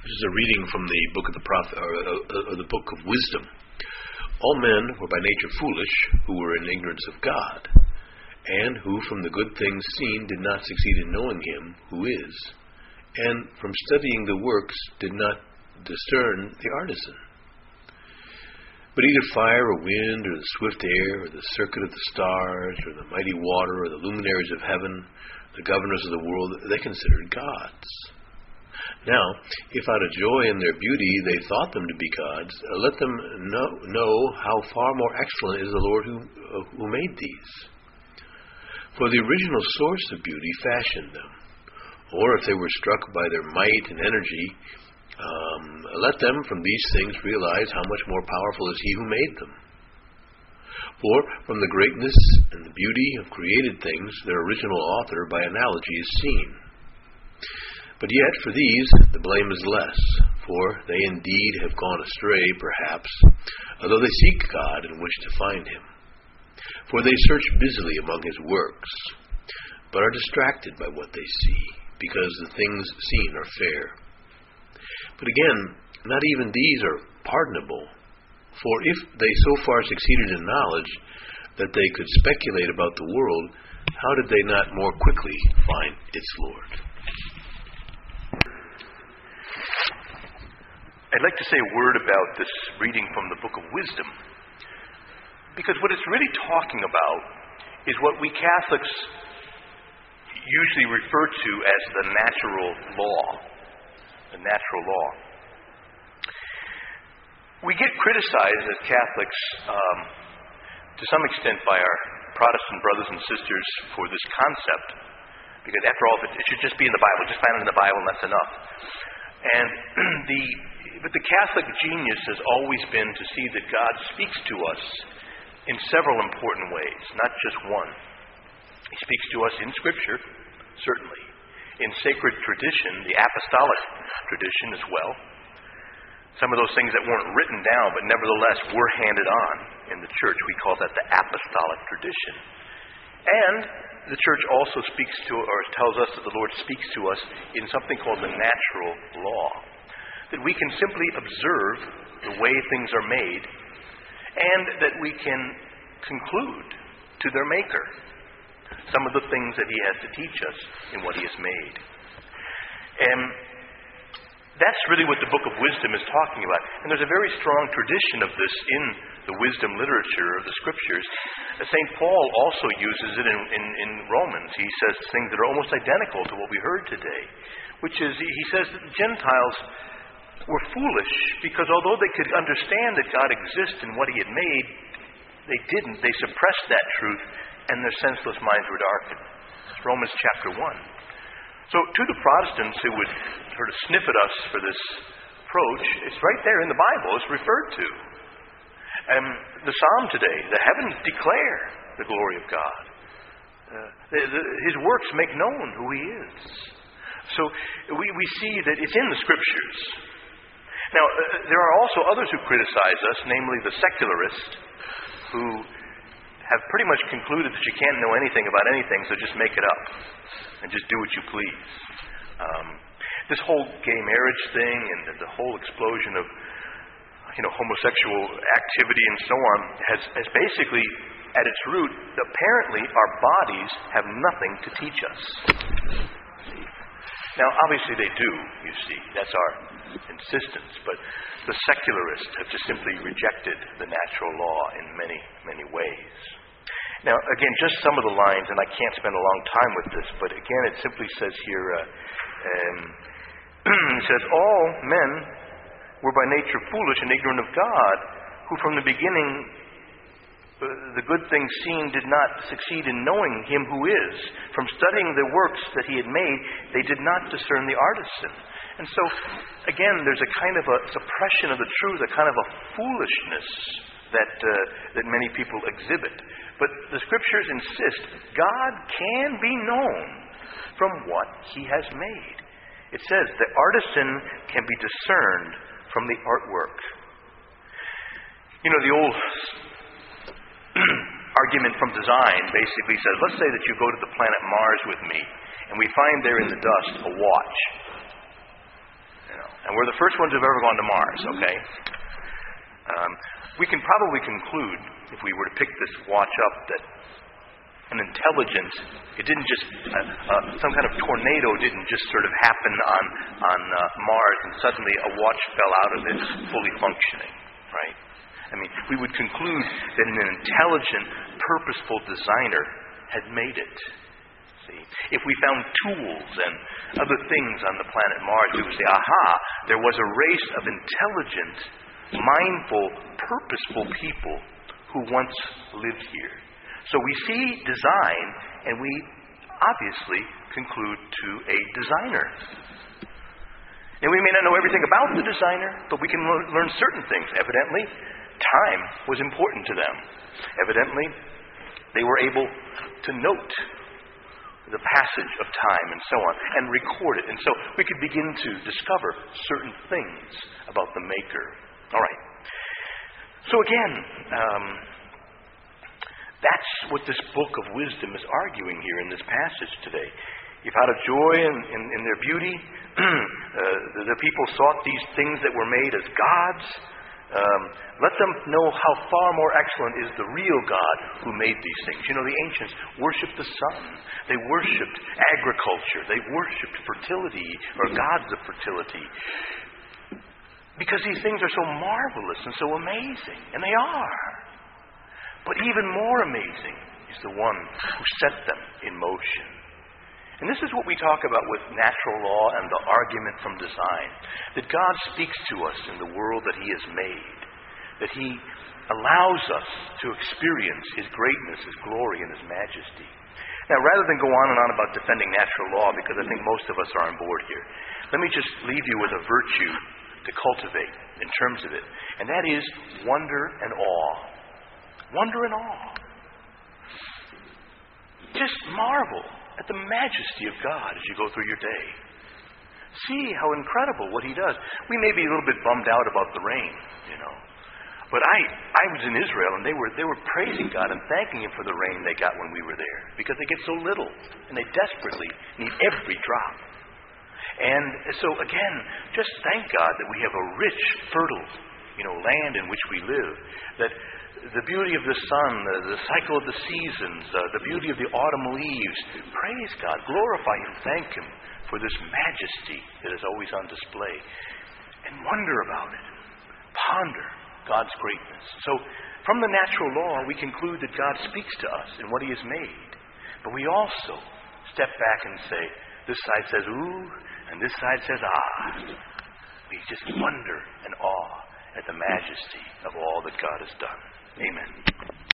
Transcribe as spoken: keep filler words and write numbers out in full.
This is a reading from the book of the prophet, or, or, or the book of wisdom. All men were by nature foolish, who were in ignorance of God, and who from the good things seen did not succeed in knowing him who is, and from studying the works did not discern the artisan. But either fire or wind, or the swift air, or the circuit of the stars, or the mighty water, or the luminaries of heaven, the governors of the world, they considered gods. Now, if out of joy in their beauty they thought them to be gods, uh, let them know, know how far more excellent is the Lord who, uh, who made these. For the original source of beauty fashioned them. Or if they were struck by their might and energy, um, let them from these things realize how much more powerful is he who made them. For from the greatness and the beauty of created things, their original author by analogy is seen. But yet for these the blame is less, for they indeed have gone astray, perhaps, although they seek God and wish to find him. For they search busily among his works, but are distracted by what they see, because the things seen are fair. But again, not even these are pardonable, for if they so far succeeded in knowledge that they could speculate about the world, how did they not more quickly find its Lord? I'd like to say a word about this reading from the book of wisdom, because what it's really talking about is what we Catholics usually refer to as the natural law. The natural law. We get criticized as Catholics um, to some extent by our Protestant brothers and sisters for this concept, because after all, it should just be in the Bible. Just find it in the Bible and that's enough. And the but the Catholic genius has always been to see that God speaks to us in several important ways, not just one. He speaks to us in Scripture, certainly, in sacred tradition, the apostolic tradition as well. Some of those things that weren't written down, but nevertheless were handed on in the church. We call that the apostolic tradition. And the church also speaks to, or tells us that the Lord speaks to us in something called the natural law. That we can simply observe the way things are made, and that we can conclude to their Maker some of the things that he has to teach us in what he has made. And that's really what the Book of Wisdom is talking about. And there's a very strong tradition of this in the wisdom literature of the Scriptures. Saint Paul also uses it in, in, in Romans. He says things that are almost identical to what we heard today, which is, he says that the Gentiles were foolish because although they could understand that God exists and what he had made, they didn't. They suppressed that truth, and their senseless minds were darkened. It's Romans chapter one. So to the Protestants who would sort of sniff at us for this approach, it's right there in the Bible. It's referred to. And the psalm today, the heavens declare the glory of God. Uh, the, the, his works make known who he is. So we, we see that it's in the Scriptures. Now, uh, there are also others who criticize us, namely the secularists, who have pretty much concluded that you can't know anything about anything, so just make it up and just do what you please. Um, this whole gay marriage thing and the whole explosion of, you know, homosexual activity and so on has, has basically, at its root, apparently our bodies have nothing to teach us. Now, obviously they do, you see. That's our insistence. But the secularists have just simply rejected the natural law in many, many ways. Now, again, just some of the lines, and I can't spend a long time with this, but again, it simply says here, uh, um, it says, all men were by nature foolish and ignorant of God, who from the beginning uh, the good things seen did not succeed in knowing him who is. From studying the works that he had made, they did not discern the artisan. And so, again, there's a kind of a suppression of the truth, a kind of a foolishness that uh, that many people exhibit. But the Scriptures insist God can be known from what he has made. It says the artisan can be discerned from the artwork. You know, the old argument from design basically says, let's say that you go to the planet Mars with me, and we find there in the dust a watch. You know, and we're the first ones who've ever gone to Mars, okay? Um, we can probably conclude, if we were to pick this watch up, that an intelligence, it didn't just, uh, uh, some kind of tornado didn't just sort of happen on, on uh, Mars and suddenly a watch fell out of it fully functioning, right? I mean, we would conclude that an intelligent, purposeful designer had made it. See, if we found tools and other things on the planet Mars, we would say, aha, there was a race of intelligent, mindful, purposeful people who once lived here. So we see design, and we obviously conclude to a designer. And we may not know everything about the designer, but we can lo- learn certain things. Evidently, time was important to them. Evidently, they were able to note the passage of time and so on, and record it. And so we could begin to discover certain things about the Maker. All right. So again, um, that's what this book of wisdom is arguing here in this passage today. If out of joy in, in, in their beauty, uh, the, the people sought these things that were made as gods, um, let them know how far more excellent is the real God who made these things. You know, the ancients worshipped the sun. They worshipped agriculture. They worshipped fertility, or gods of fertility. Because these things are so marvelous and so amazing. And they are. But even more amazing is the one who set them in motion. And this is what we talk about with natural law and the argument from design. That God speaks to us in the world that He has made. That He allows us to experience His greatness, His glory, and His majesty. Now, rather than go on and on about defending natural law, because I think most of us are on board here, let me just leave you with a virtue to cultivate in terms of it. And that is wonder and awe. Wonder and awe. Just marvel at the majesty of God as you go through your day. See how incredible what He does. We may be a little bit bummed out about the rain, you know. But I, I was in Israel, and they were they were praising God and thanking Him for the rain they got when we were there, because they get so little, and they desperately need every drop. And so again, just thank God that we have a rich, fertile, you know, land in which we live. That the beauty of the sun, the, the cycle of the seasons, uh, the beauty of the autumn leaves. Praise God, glorify Him, thank Him for this majesty that is always on display. And wonder about it. Ponder God's greatness. So, from the natural law, we conclude that God speaks to us in what He has made. But we also step back and say, this side says, ooh, and this side says, ah. We just wonder and awe at the majesty of all that God has done. Amen.